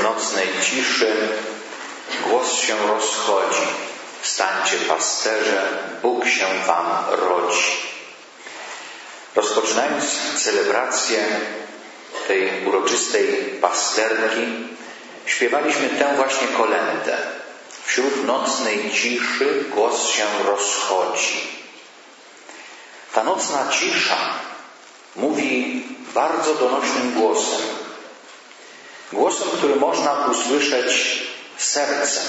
wśród nocnej ciszy głos się rozchodzi. Wstańcie, pasterze, Bóg się wam rodzi. Rozpoczynając celebrację tej uroczystej pasterki, śpiewaliśmy tę właśnie kolędę. Wśród nocnej ciszy głos się rozchodzi. Ta nocna cisza mówi bardzo donośnym głosem. Głosem, który można usłyszeć sercem.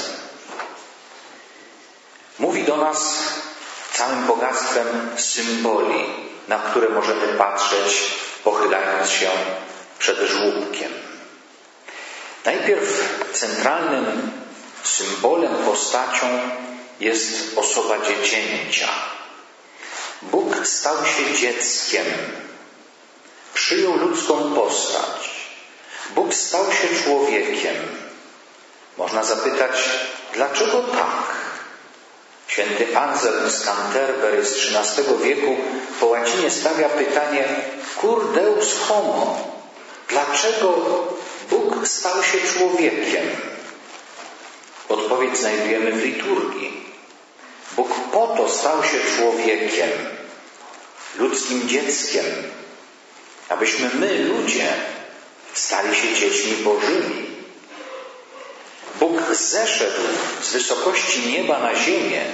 Mówi do nas całym bogactwem symboli, na które możemy patrzeć, pochylając się przed żłóbkiem. Najpierw centralnym symbolem, postacią jest osoba dziecięcia. Bóg stał się dzieckiem. Przyjął ludzką postać. Bóg stał się człowiekiem. Można zapytać, dlaczego tak? Święty Anselm z Canterbury z XIII wieku po łacinie stawia pytanie cur deus homo? Dlaczego Bóg stał się człowiekiem? Odpowiedź znajdujemy w liturgii. Bóg po to stał się człowiekiem, ludzkim dzieckiem, abyśmy my, ludzie, stali się dziećmi Bożymi. Bóg zeszedł z wysokości nieba na ziemię,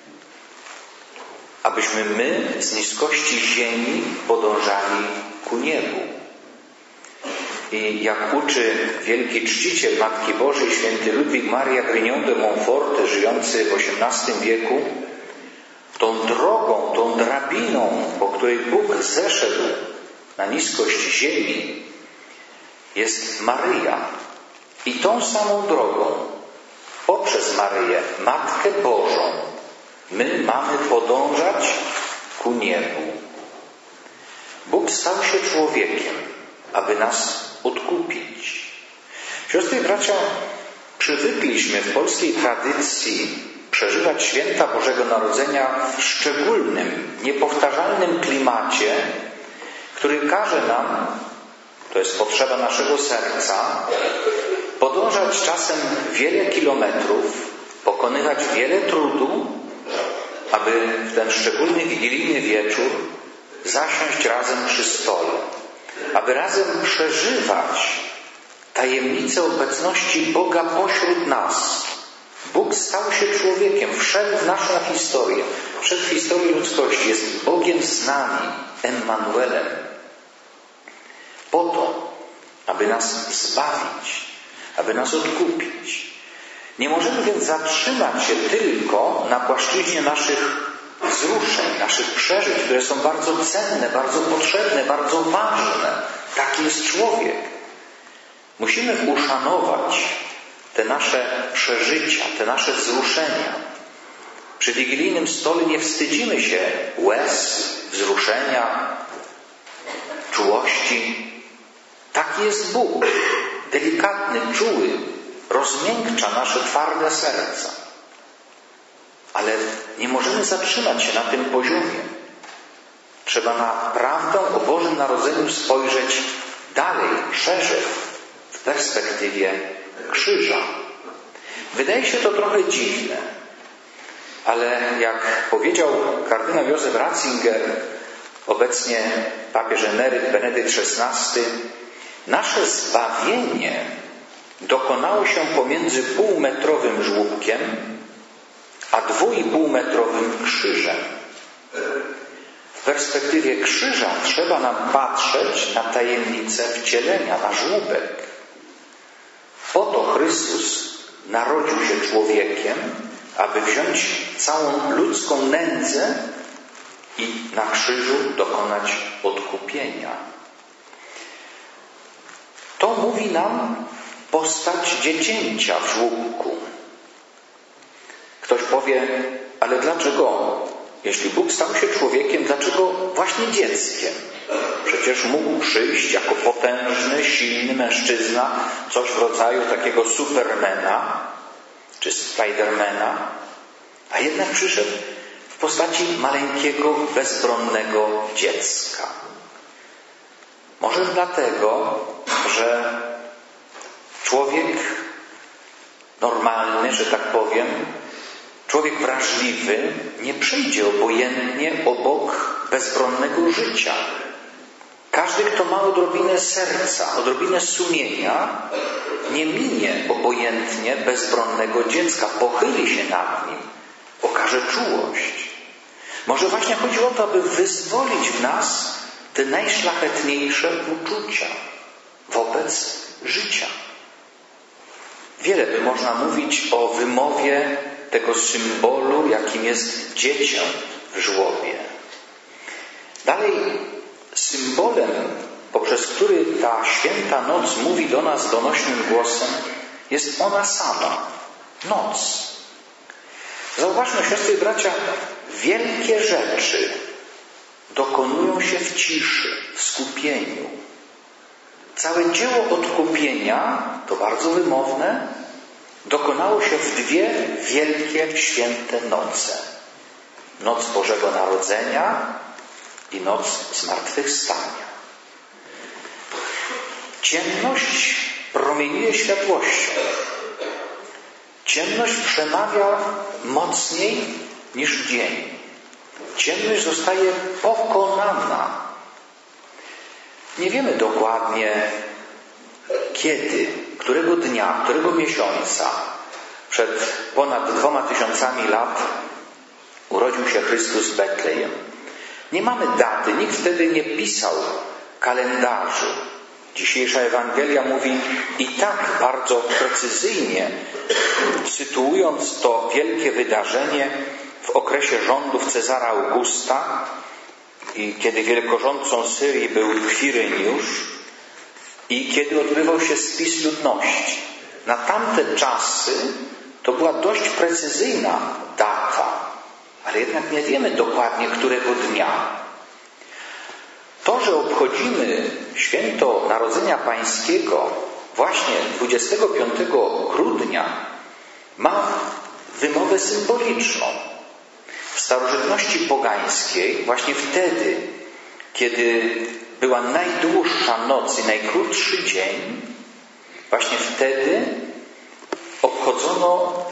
abyśmy my z niskości ziemi podążali ku niebu. I jak uczy wielki czciciel Matki Bożej, święty Ludwik Maria Grignon de Montfort, żyjący w XVIII wieku, tą drogą, tą drabiną, po której Bóg zeszedł na niskość ziemi, jest Maryja. I tą samą drogą, poprzez Maryję, Matkę Bożą, my mamy podążać ku niebu. Bóg stał się człowiekiem, aby nas odkupić. Siostry i bracia, przywykliśmy w polskiej tradycji przeżywać święta Bożego Narodzenia w szczególnym, niepowtarzalnym klimacie, który każe nam, to jest potrzeba naszego serca, podążać czasem wiele kilometrów, pokonywać wiele trudu, aby w ten szczególny wigilijny wieczór zasiąść razem przy stole, aby razem przeżywać tajemnicę obecności Boga pośród nas. Bóg stał się człowiekiem, wszedł w naszą historię, wszedł w historię ludzkości, jest Bogiem z nami, Emmanuelem. Po to, aby nas zbawić, aby nas odkupić. Nie możemy więc zatrzymać się tylko na płaszczyźnie naszych wzruszeń, naszych przeżyć, które są bardzo cenne, bardzo potrzebne, bardzo ważne. Taki jest człowiek. Musimy uszanować te nasze przeżycia, te nasze wzruszenia. Przy wigilijnym stole nie wstydzimy się łez, wzruszenia, czułości. Taki jest Bóg. Delikatny, czuły, rozmiękcza nasze twarde serca. Ale nie możemy zatrzymać się na tym poziomie. Trzeba na prawdę o Bożym Narodzeniu spojrzeć dalej, szerzej, w perspektywie krzyża. Wydaje się to trochę dziwne, ale jak powiedział kardynał Józef Ratzinger, obecnie papież emeryt Benedykt XVI, nasze zbawienie dokonało się pomiędzy półmetrowym żłóbkiem a 2,5-metrowym krzyżem. W perspektywie krzyża trzeba nam patrzeć na tajemnicę wcielenia, na żłóbek. Po to Chrystus narodził się człowiekiem, aby wziąć całą ludzką nędzę i na krzyżu dokonać odkupienia. To mówi nam postać dziecięcia w żłóbku. Ktoś powie, ale dlaczego, jeśli Bóg stał się człowiekiem, dlaczego właśnie dzieckiem? Przecież mógł przyjść jako potężny, silny mężczyzna, coś w rodzaju takiego Supermana czy Spidermana, a jednak przyszedł w postaci maleńkiego, bezbronnego dziecka. Może dlatego, że Człowiek normalny, że tak powiem, człowiek wrażliwy nie przejdzie obojętnie obok bezbronnego życia. Każdy, kto ma odrobinę serca, odrobinę sumienia, nie minie obojętnie bezbronnego dziecka, pochyli się nad nim, okaże czułość. Może właśnie chodzi o to, aby wyzwolić w nas te najszlachetniejsze uczucia wobec życia. Wiele by można mówić o wymowie tego symbolu, jakim jest dziecię w żłobie. Dalej, symbolem, poprzez który ta święta noc mówi do nas donośnym głosem, jest ona sama, noc. Zauważmy, siostry i bracia, wielkie rzeczy dokonują się w ciszy, w skupieniu. Całe dzieło odkupienia, to bardzo wymowne, dokonało się w dwie wielkie, święte noce. Noc Bożego Narodzenia i noc zmartwychwstania. Ciemność promieniuje światłością. Ciemność przemawia mocniej niż dzień. Ciemność zostaje pokonana. Nie wiemy dokładnie kiedy, którego dnia, którego miesiąca przed ponad 2000 lat urodził się Chrystus w Betlejem. Nie mamy daty, nikt wtedy nie pisał kalendarzy. Dzisiejsza Ewangelia mówi i tak bardzo precyzyjnie, sytuując to wielkie wydarzenie w okresie rządów Cezara Augusta i kiedy wielkorządcą Syrii był Kwiryniusz i kiedy odbywał się spis ludności. Na tamte czasy to była dość precyzyjna data, ale jednak nie wiemy dokładnie, którego dnia. To, że obchodzimy święto Narodzenia Pańskiego właśnie 25 grudnia, ma wymowę symboliczną. W starożytności pogańskiej, właśnie wtedy, kiedy była najdłuższa noc i najkrótszy dzień, właśnie wtedy obchodzono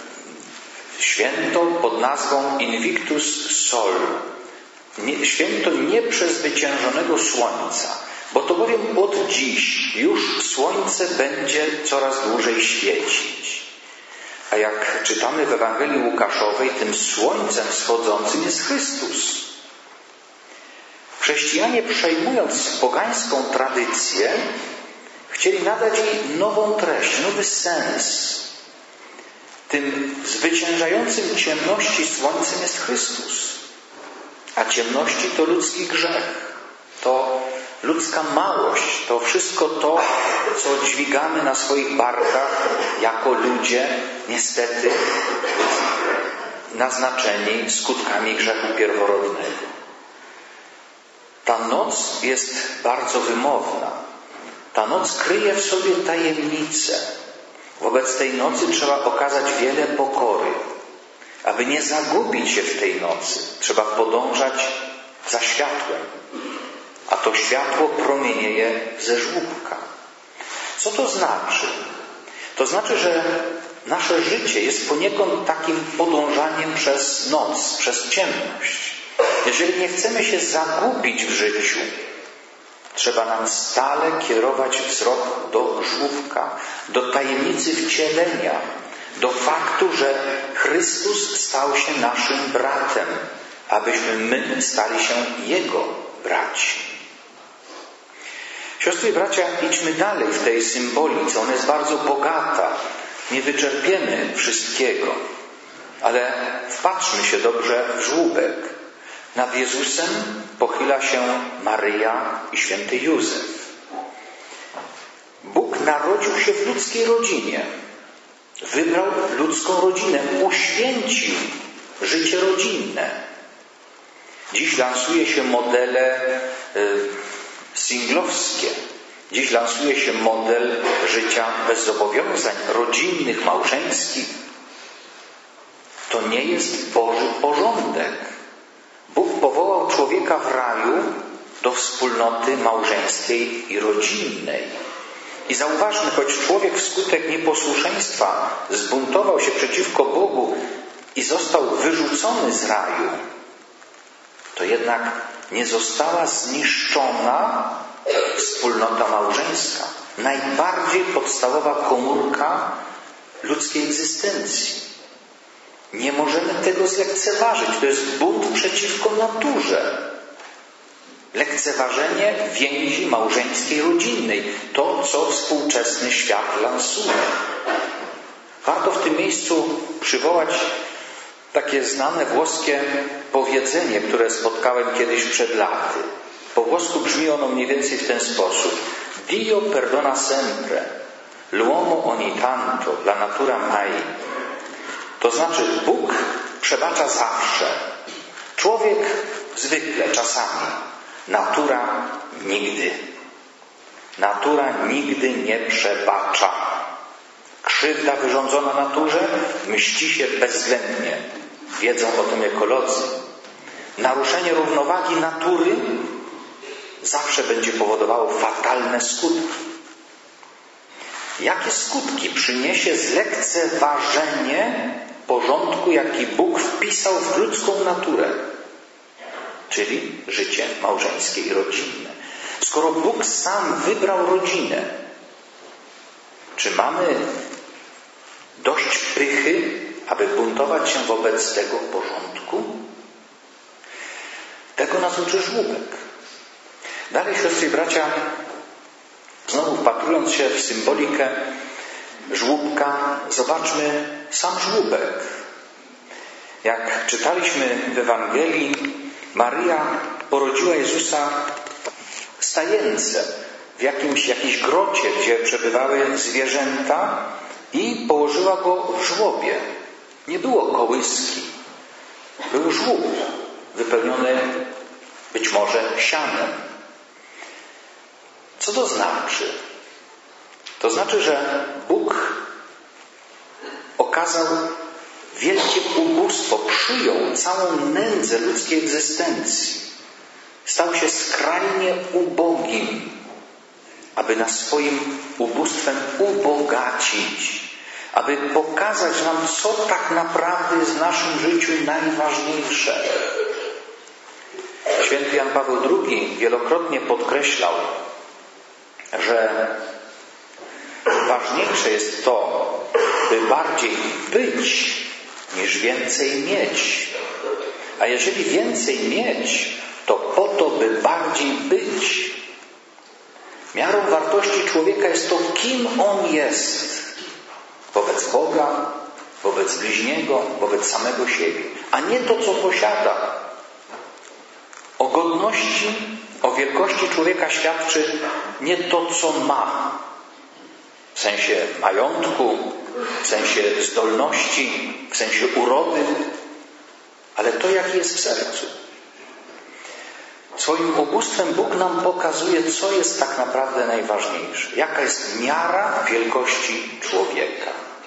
święto pod nazwą Invictus Sol. Święto nieprzezwyciężonego słońca, bo to bowiem od dziś już słońce będzie coraz dłużej świecić. A jak czytamy w Ewangelii Łukaszowej, tym słońcem wschodzącym jest Chrystus. Chrześcijanie, przejmując pogańską tradycję, chcieli nadać jej nową treść, nowy sens. Tym zwyciężającym ciemności słońcem jest Chrystus. A ciemności to ludzki grzech, to ludzka małość, to wszystko to, co dźwigamy na swoich barkach jako ludzie, niestety naznaczeni skutkami grzechu pierworodnego. Ta noc jest bardzo wymowna. Ta noc kryje w sobie tajemnicę. Wobec tej nocy trzeba okazać wiele pokory. Aby nie zagubić się w tej nocy, trzeba podążać za światłem. A to światło promienieje ze żłóbka. Co to znaczy? To znaczy, że nasze życie jest poniekąd takim podążaniem przez noc, przez ciemność. Jeżeli nie chcemy się zagubić w życiu, trzeba nam stale kierować wzrok do żłóbka, do tajemnicy wcielenia, do faktu, że Chrystus stał się naszym bratem, abyśmy my stali się Jego braćmi. Siostry i bracia, idźmy dalej w tej symbolice. Ona jest bardzo bogata. Nie wyczerpiemy wszystkiego. Ale wpatrzmy się dobrze w żłóbek. Nad Jezusem pochyla się Maryja i święty Józef. Bóg narodził się w ludzkiej rodzinie. Wybrał ludzką rodzinę, uświęcił życie rodzinne. Dziś lansuje się modele singlowskie. Dziś lansuje się model życia bez zobowiązań, rodzinnych, małżeńskich. To nie jest Boży porządek. Bóg powołał człowieka w raju do wspólnoty małżeńskiej i rodzinnej. I zauważmy, choć człowiek wskutek nieposłuszeństwa zbuntował się przeciwko Bogu i został wyrzucony z raju, to jednak nie została zniszczona wspólnota małżeńska. Najbardziej podstawowa komórka ludzkiej egzystencji. Nie możemy tego zlekceważyć. To jest bunt przeciwko naturze. Lekceważenie więzi małżeńskiej, rodzinnej. To, co współczesny świat lansuje. Warto w tym miejscu przywołać takie znane włoskie powiedzenie, które spotkałem kiedyś przed laty. Po włosku brzmi ono mniej więcej w ten sposób. Dio perdona sempre, l'uomo ogni tanto, la natura mai. To znaczy, Bóg przebacza zawsze. Człowiek zwykle, czasami. Natura nigdy. Natura nigdy nie przebacza. Krzywda wyrządzona naturze mści się bezwzględnie. Wiedzą o tym ekolodzy. Naruszenie równowagi natury zawsze będzie powodowało fatalne skutki. Jakie skutki przyniesie zlekceważenie porządku, jaki Bóg wpisał w ludzką naturę? Czyli życie małżeńskie i rodzinne. Skoro Bóg sam wybrał rodzinę, czy mamy dość pychy, aby buntować się wobec tego porządku? Tego nas uczy żłóbek. Dalej, siostry i bracia, znowu wpatrując się w symbolikę żłóbka, zobaczmy sam żłóbek. Jak czytaliśmy w Ewangelii, Maryja porodziła Jezusa w stajence, w jakiejś grocie, gdzie przebywały zwierzęta, i położyła go w żłobie. Nie było kołyski. Był żłób wypełniony być może sianem. Co to znaczy? To znaczy, że Bóg okazał wielkie ubóstwo, przyjął całą nędzę ludzkiej egzystencji. Stał się skrajnie ubogim, aby nas swoim ubóstwem ubogacić, aby pokazać nam, co tak naprawdę jest w naszym życiu najważniejsze. Święty Jan Paweł II wielokrotnie podkreślał, że ważniejsze jest to, by bardziej być, niż więcej mieć. A jeżeli więcej mieć, to po to, by bardziej być. Miarą wartości człowieka jest to, kim on jest wobec Boga, wobec bliźniego, wobec samego siebie, a nie to, co posiada. O godności, o wielkości człowieka świadczy nie to, co ma, w sensie majątku, w sensie zdolności, w sensie urody, ale to, jaki jest w sercu. Swoim ubóstwem Bóg nam pokazuje, co jest tak naprawdę najważniejsze. Jaka jest miara wielkości człowieka.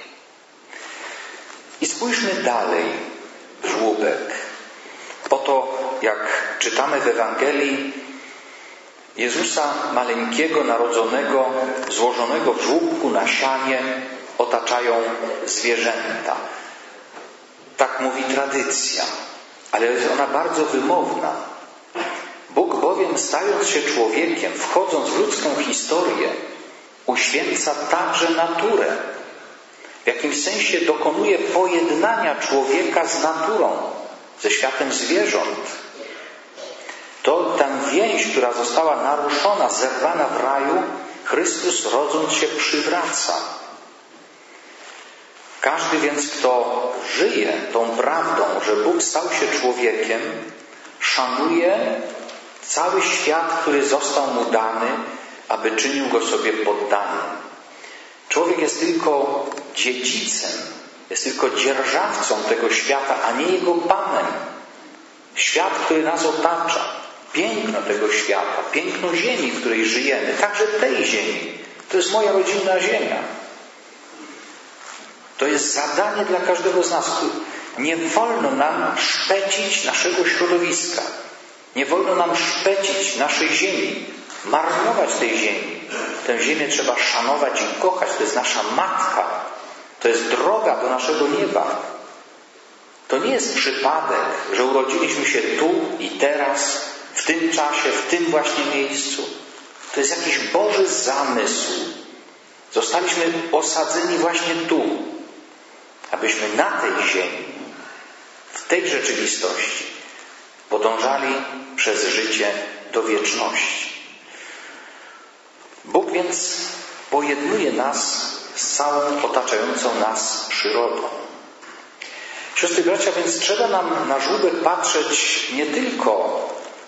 I spójrzmy dalej w żłóbek. Oto, jak czytamy w Ewangelii, Jezusa maleńkiego, narodzonego, złożonego w żłóbku na sianie, otaczają zwierzęta. Tak mówi tradycja, ale jest ona bardzo wymowna. Bóg bowiem, stając się człowiekiem, wchodząc w ludzką historię, uświęca także naturę. W jakimś sensie dokonuje pojednania człowieka z naturą, ze światem zwierząt. To tę więź, która została naruszona, zerwana w raju, Chrystus, rodząc się, przywraca. Każdy więc, kto żyje tą prawdą, że Bóg stał się człowiekiem, szanuje cały świat, który został mu dany, aby czynił go sobie poddanym. Człowiek jest tylko dziedzicem, jest tylko dzierżawcą tego świata, a nie jego panem. Świat, który nas otacza, piękno tego świata, piękno ziemi, w której żyjemy, także tej ziemi. To jest moja rodzinna ziemia. To jest zadanie dla każdego z nas. Nie wolno nam szpecić naszego środowiska. Nie wolno nam szpecić naszej ziemi, marnować tej ziemi. tę ziemię trzeba szanować i kochać. To jest nasza matka. To jest droga do naszego nieba. To nie jest przypadek, że urodziliśmy się tu i teraz, w tym czasie, w tym właśnie miejscu. To jest jakiś Boży zamysł. Zostaliśmy osadzeni właśnie tu, abyśmy na tej ziemi, w tej rzeczywistości podążali przez życie do wieczności. Bóg więc pojednuje nas z całą otaczającą nas przyrodą. Siostry i bracia, więc trzeba nam na żłóbek patrzeć nie tylko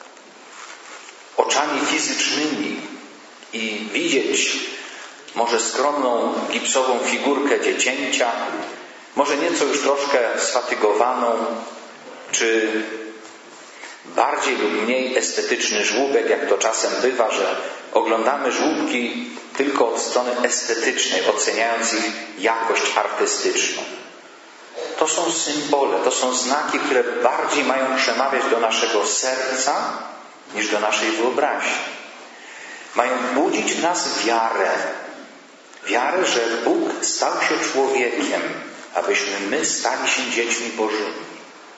oczami fizycznymi i widzieć może skromną gipsową figurkę dziecięcia, może nieco już troszkę sfatygowaną, czy bardziej lub mniej estetyczny żłóbek, jak to czasem bywa, że oglądamy żłóbki tylko od strony estetycznej, oceniając ich jakość artystyczną. To są symbole, to są znaki, które bardziej mają przemawiać do naszego serca niż do naszej wyobraźni. Mają budzić w nas wiarę. Wiarę, że Bóg stał się człowiekiem, abyśmy my stali się dziećmi Bożymi.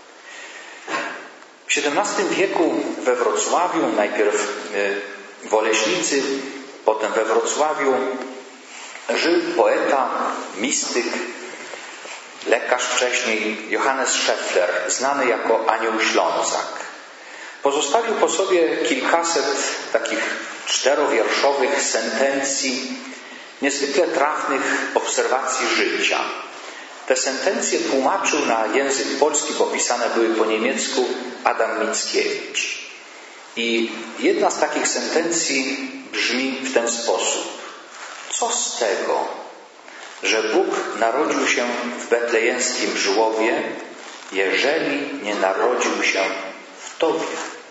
W XVII wieku we Wrocławiu, najpierw w Oleśnicy, potem we Wrocławiu, żył poeta, mistyk, lekarz wcześniej, Johannes Scheffler, znany jako Anioł Ślązak. Pozostawił po sobie kilkaset takich czterowierszowych sentencji, niezwykle trafnych obserwacji życia. Te sentencje tłumaczył na język polski, bo pisane były po niemiecku, Adam Mickiewicz. I jedna z takich sentencji brzmi w ten sposób. Co z tego, że Bóg narodził się w betlejemskim żłobie, jeżeli nie narodził się w Tobie?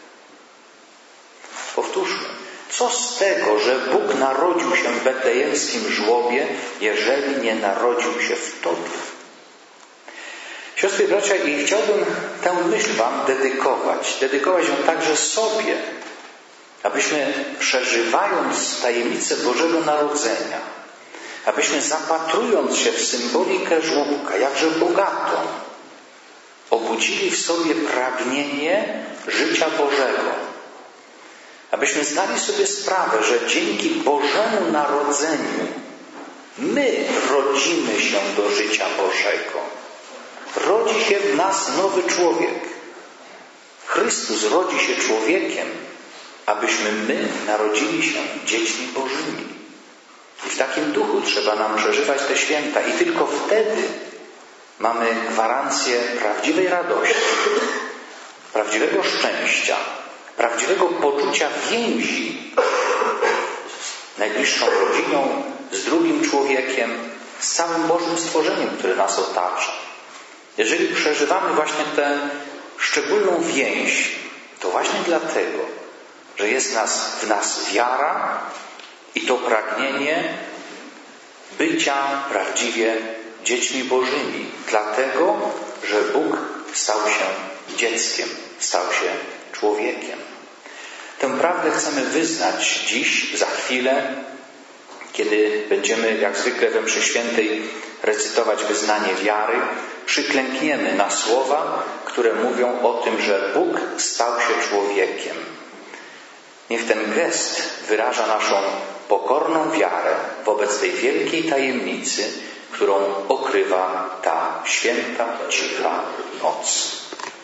Powtórzmy. Co z tego, że Bóg narodził się w betlejemskim żłobie, jeżeli nie narodził się w Tobie? Siostry i bracia, i chciałbym tę myśl Wam dedykować ją także sobie, abyśmy przeżywając tajemnicę Bożego Narodzenia, abyśmy zapatrując się w symbolikę żłóbka, jakże bogatą, obudzili w sobie pragnienie życia Bożego. Abyśmy zdali sobie sprawę, że dzięki Bożemu Narodzeniu my rodzimy się do życia Bożego. Rodzi się w nas nowy człowiek. Chrystus rodzi się człowiekiem, abyśmy my narodzili się dziećmi Bożymi. I w takim duchu trzeba nam przeżywać te święta i tylko wtedy mamy gwarancję prawdziwej radości, prawdziwego szczęścia, prawdziwego poczucia więzi z najbliższą rodziną, z drugim człowiekiem, z całym Bożym stworzeniem, które nas otacza. Jeżeli przeżywamy właśnie tę szczególną więź, to właśnie dlatego, że jest w nas wiara i to pragnienie bycia prawdziwie dziećmi Bożymi. Dlatego, że Bóg stał się dzieckiem, stał się człowiekiem. Tę prawdę chcemy wyznać dziś, za chwilę, kiedy będziemy, jak zwykle we mszy świętej, recytować wyznanie wiary. Przyklękniemy na słowa, które mówią o tym, że Bóg stał się człowiekiem. Niech ten gest wyraża naszą pokorną wiarę wobec tej wielkiej tajemnicy, którą okrywa ta święta, cicha noc.